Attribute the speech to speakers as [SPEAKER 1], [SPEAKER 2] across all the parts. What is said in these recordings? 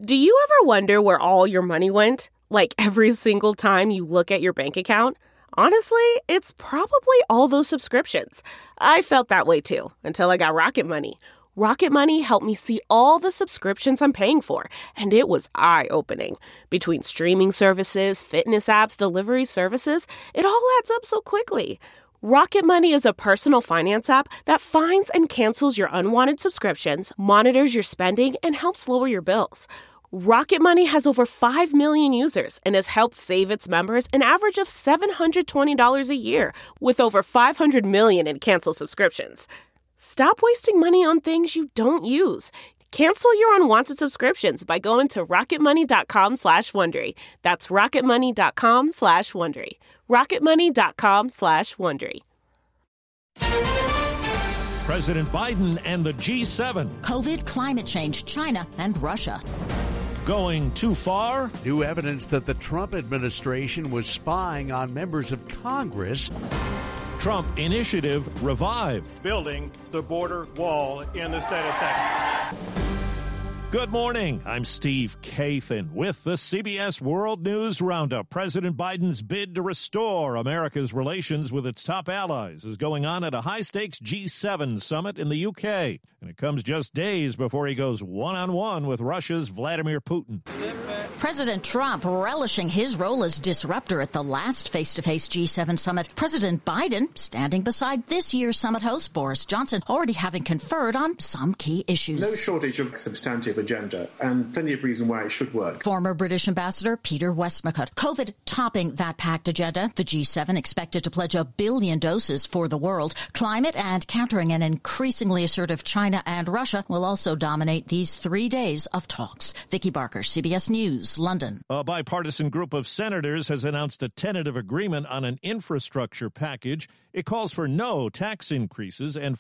[SPEAKER 1] Do you ever wonder where all your money went? Like every single time you look at your bank account? Honestly, it's probably all those subscriptions. I felt that way too, until I got Rocket Money. Rocket Money helped me see all the subscriptions I'm paying for, and it was eye-opening. Between streaming services, fitness apps, delivery services, it all adds up so quickly. Rocket Money is a personal finance app that finds and cancels your unwanted subscriptions, monitors your spending, and helps lower your bills. Rocket Money has over 5 million users and has helped save its members an average of $720 a year, with over 500 million in canceled subscriptions. Stop wasting money on things you don't use. Cancel your unwanted subscriptions by going to rocketmoney.com/Wondery. That's rocketmoney.com/Wondery. rocketmoney.com/Wondery.
[SPEAKER 2] President Biden and the G7.
[SPEAKER 3] COVID, climate change, China, and Russia.
[SPEAKER 2] Going too far?
[SPEAKER 4] New evidence that the Trump administration was spying on members of Congress.
[SPEAKER 2] Trump initiative revived.
[SPEAKER 5] Building the border wall in the state of Texas.
[SPEAKER 2] Good morning. I'm Steve Kathan with the CBS World News Roundup. President Biden's bid to restore America's relations with its top allies is going on at a high-stakes G7 summit in the UK. And it comes just days before he goes one-on-one with Russia's Vladimir Putin.
[SPEAKER 3] President Trump relishing his role as disruptor at the last face-to-face G7 summit. President Biden standing beside this year's summit host, Boris Johnson, already having conferred on some key issues.
[SPEAKER 6] No shortage of substantive agenda and plenty of reason why it should work.
[SPEAKER 3] Former British Ambassador Peter Westmacott. COVID topping that packed agenda. The G7 expected to pledge 1 billion doses for the world. Climate and countering an increasingly assertive China and Russia will also dominate these 3 days of talks. Vicky Barker, CBS News, London.
[SPEAKER 2] A bipartisan group of senators has announced a tentative agreement on an infrastructure package. It calls for no tax increases and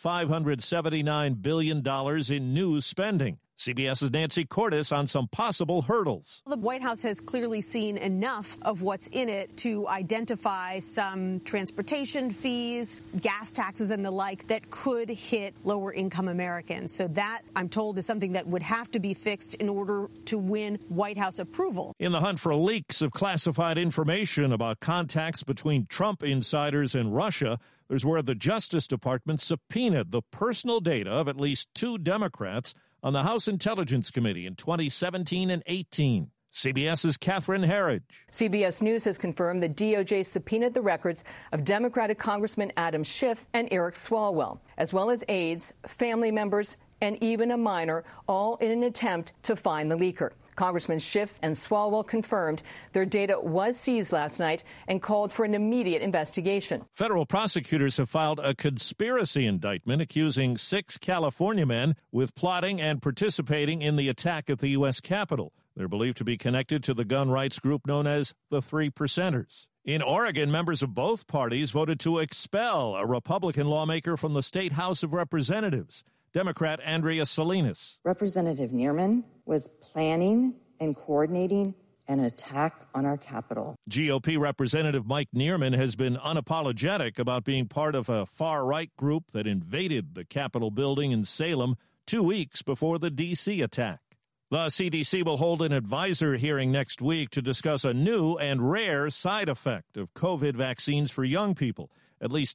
[SPEAKER 2] $579 billion in new spending. CBS's Nancy Cordes on some possible hurdles.
[SPEAKER 7] The White House has clearly seen enough of what's in it to identify some transportation fees, gas taxes and the like that could hit lower income Americans. So that, I'm told, is something that would have to be fixed in order to win White House approval.
[SPEAKER 2] In the hunt for leaks of classified information about contacts between Trump insiders and Russia, there's where the Justice Department subpoenaed the personal data of at least 2 Democrats on the House Intelligence Committee in 2017 and 18. CBS's Catherine Herridge.
[SPEAKER 8] CBS News has confirmed the DOJ subpoenaed the records of Democratic Congressman Adam Schiff and Eric Swalwell, as well as aides, family members, and even a minor, all in an attempt to find the leaker. Congressman Schiff and Swalwell confirmed their data was seized last night and called for an immediate investigation.
[SPEAKER 2] Federal prosecutors have filed a conspiracy indictment accusing 6 California men with plotting and participating in the attack at the U.S. Capitol. They're believed to be connected to the gun rights group known as the Three Percenters. In Oregon, members of both parties voted to expel a Republican lawmaker from the State House of Representatives, Democrat Andrea Salinas.
[SPEAKER 9] Representative Neerman was planning and coordinating an attack on our Capitol.
[SPEAKER 2] GOP Representative Mike Neerman has been unapologetic about being part of a far-right group that invaded the Capitol building in Salem 2 weeks before the D.C. attack. The CDC will hold an advisor hearing next week to discuss a new and rare side effect of COVID vaccines for young people. At least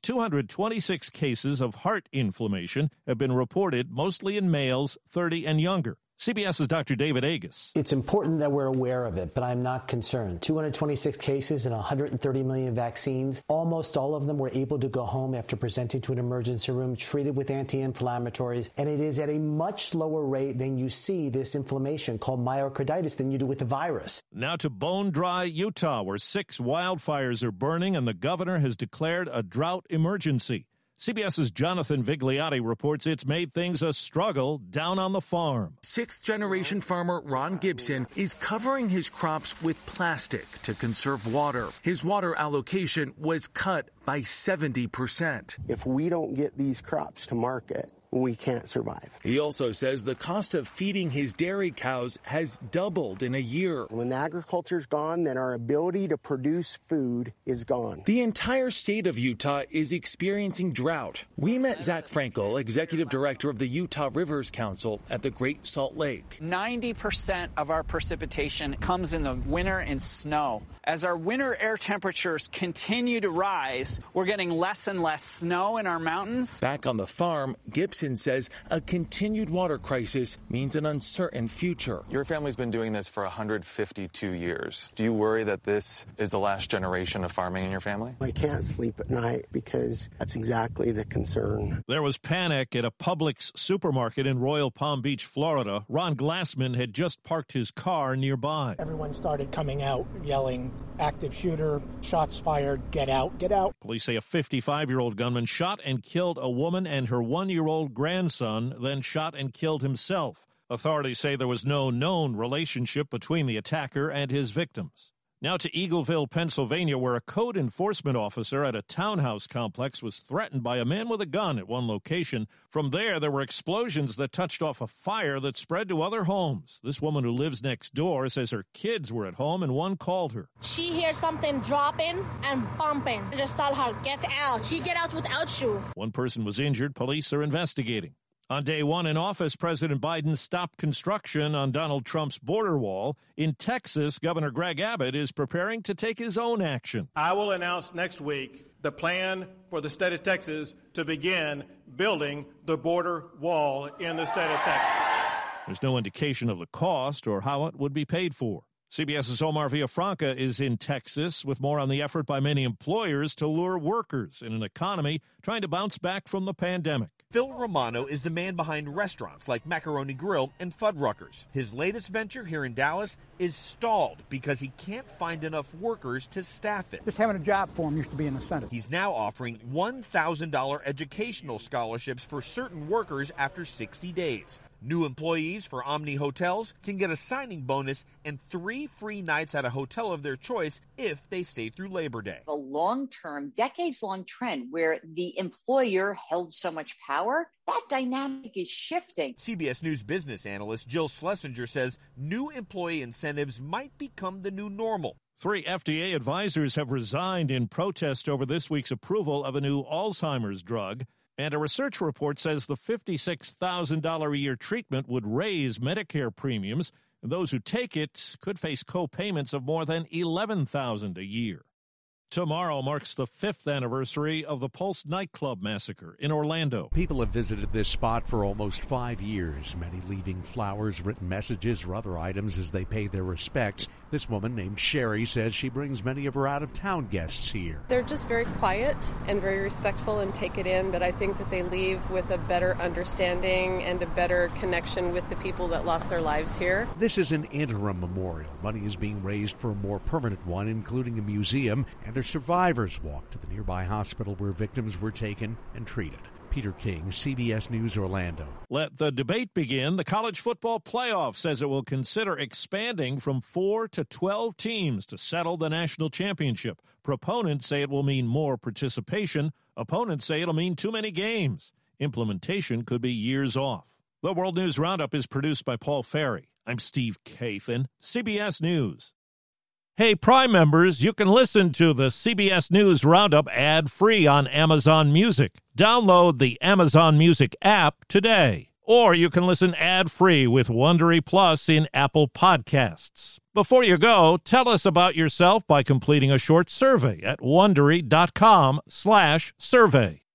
[SPEAKER 2] 226 cases of heart inflammation have been reported, mostly in males 30 and younger. CBS's Dr. David Agus.
[SPEAKER 10] It's important that we're aware of it, but I'm not concerned. 226 cases and 130 million vaccines. Almost all of them were able to go home after presenting to an emergency room, treated with anti-inflammatories, and it is at a much lower rate than you see this inflammation called myocarditis than you do with the virus.
[SPEAKER 2] Now to Bone Dry, Utah, where 6 wildfires are burning and the governor has declared a drought emergency. CBS's Jonathan Vigliotti reports it's made things a struggle down on the farm.
[SPEAKER 11] 6th-generation farmer Ron Gibson is covering his crops with plastic to conserve water. His water allocation was cut by 70%.
[SPEAKER 12] If we don't get these crops to market, we can't survive.
[SPEAKER 11] He also says the cost of feeding his dairy cows has doubled in a year.
[SPEAKER 12] When agriculture's gone, then our ability to produce food is gone.
[SPEAKER 11] The entire state of Utah is experiencing drought. We met Zach Frankel, executive director of the Utah Rivers Council at the Great Salt Lake.
[SPEAKER 13] 90% of our precipitation comes in the winter and snow. As our winter air temperatures continue to rise, we're getting less and less snow in our mountains.
[SPEAKER 11] Back on the farm, Gibson says a continued water crisis means an uncertain future.
[SPEAKER 14] Your family's been doing this for 152 years. Do you worry that this is the last generation of farming in your family?
[SPEAKER 12] I can't sleep at night because that's exactly the concern.
[SPEAKER 2] There was panic at a Publix supermarket in Royal Palm Beach, Florida. Ron Glassman had just parked his car nearby.
[SPEAKER 15] Everyone started coming out, yelling, "Active shooter, shots fired, get out, get out."
[SPEAKER 2] Police say a 55-year-old gunman shot and killed a woman and her 1-year-old grandson, then shot and killed himself. Authorities say there was no known relationship between the attacker and his victims. Now to Eagleville, Pennsylvania, where a code enforcement officer at a townhouse complex was threatened by a man with a gun at one location. From there were explosions that touched off a fire that spread to other homes. This woman who lives next door says her kids were at home and one called her.
[SPEAKER 16] She hears something dropping and bumping. I just tell her, get out. She get out without shoes.
[SPEAKER 2] One person was injured. Police are investigating. On day one in office, President Biden stopped construction on Donald Trump's border wall. In Texas, Governor Greg Abbott is preparing to take his own action.
[SPEAKER 5] I will announce next week the plan for the state of Texas to begin building the border wall in the state of Texas.
[SPEAKER 2] There's no indication of the cost or how it would be paid for. CBS's Omar Villafranca is in Texas with more on the effort by many employers to lure workers in an economy trying to bounce back from the pandemic.
[SPEAKER 17] Phil Romano is the man behind restaurants like Macaroni Grill and Fuddruckers. His latest venture here in Dallas is stalled because he can't find enough workers to staff it.
[SPEAKER 18] Just having a job for him used to be an incentive.
[SPEAKER 17] He's now offering $1,000 educational scholarships for certain workers after 60 days. New employees for Omni Hotels can get a signing bonus and 3 free nights at a hotel of their choice if they stay through Labor Day.
[SPEAKER 19] A long-term, decades-long trend where the employer held so much power, that dynamic is shifting.
[SPEAKER 17] CBS News business analyst Jill Schlesinger says new employee incentives might become the new normal.
[SPEAKER 2] 3 FDA advisors have resigned in protest over this week's approval of a new Alzheimer's drug. And a research report says the $56,000 a year treatment would raise Medicare premiums, and those who take it could face co-payments of more than $11,000 a year. Tomorrow marks the 5th anniversary of the Pulse nightclub massacre in Orlando.
[SPEAKER 4] People have visited this spot for almost 5 years, many leaving flowers, written messages, or other items as they pay their respects. This woman named Sherry says she brings many of her out-of-town guests here.
[SPEAKER 20] They're just very quiet and very respectful and take it in, but I think that they leave with a better understanding and a better connection with the people that lost their lives here.
[SPEAKER 4] This is an interim memorial. Money is being raised for a more permanent one, including a museum, and a survivors walk to the nearby hospital where victims were taken and treated. Peter King, CBS News, Orlando.
[SPEAKER 2] Let the debate begin. The college football playoff says it will consider expanding from 4 to 12 teams to settle the national championship. Proponents say it will mean more participation. Opponents say it'll mean too many games. Implementation could be years off. The World News Roundup is produced by Paul Ferry. I'm Steve Kathan, CBS News. Hey, Prime members, you can listen to the CBS News Roundup ad-free on Amazon Music. Download the Amazon Music app today. Or you can listen ad-free with Wondery Plus in Apple Podcasts. Before you go, tell us about yourself by completing a short survey at Wondery.com/survey.